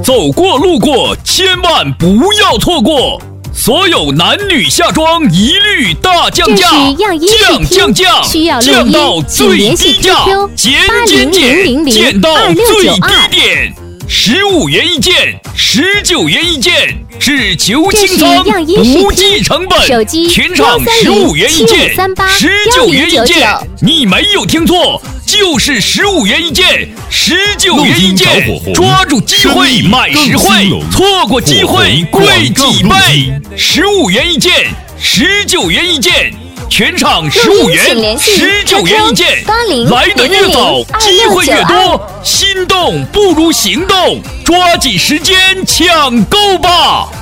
走过路过千万不要错过，所有男女夏装一律大降价，降， 需要降到最低价，减，减到最低点，15元一件，19元一件，是旧清仓，不计成本，全场15元一件，19元一件，你没有听错，就是15元一件，19元一件，抓住机会买实惠，错过机会贵几倍，15元一件，19元一件，全场15元，19元一件，来得越早，机会越多，心动不如行动，抓紧时间抢购吧！